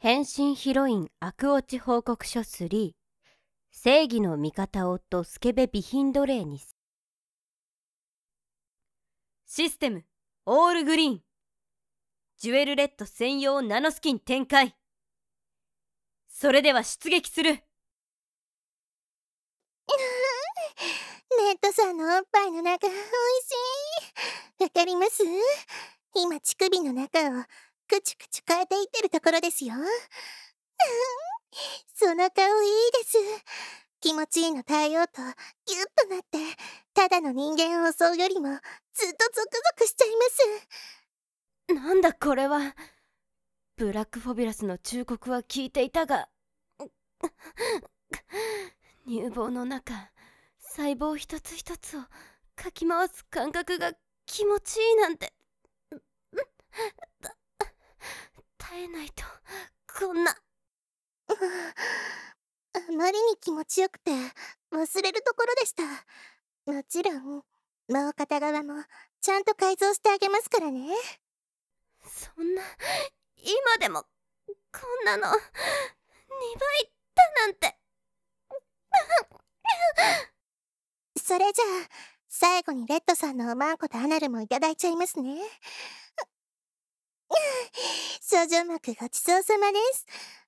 変身ヒロイン悪落ち報告書3、正義の味方夫スケベ備品奴隷に。システムオールグリーン、ジュエルレッド専用ナノスキン展開。それでは出撃する。 レッドさんのおっぱいの中おいしい。わかります？今乳首の中をくちゅくちゅ変えていってるところですよ。その顔いいです。気持ちいいの耐えようとギュッとなって、ただの人間を襲うよりもずっとゾクゾクしちゃいます。 なんだこれは。ブラックフォビュラスの忠告は聞いていたが、乳房の中、細胞一つ一つをかき回す感覚が気持ちいいなんて、耐えないとこんな。 あまりに気持ちよくて忘れるところでした。もちろんもう片側もちゃんと改造してあげますからね。 そんな、今でもこんなの2倍だなんて。 それじゃあ最後にレッドさんのおまんことアナルもいただいちゃいますね。少女膜ごちそうさまです。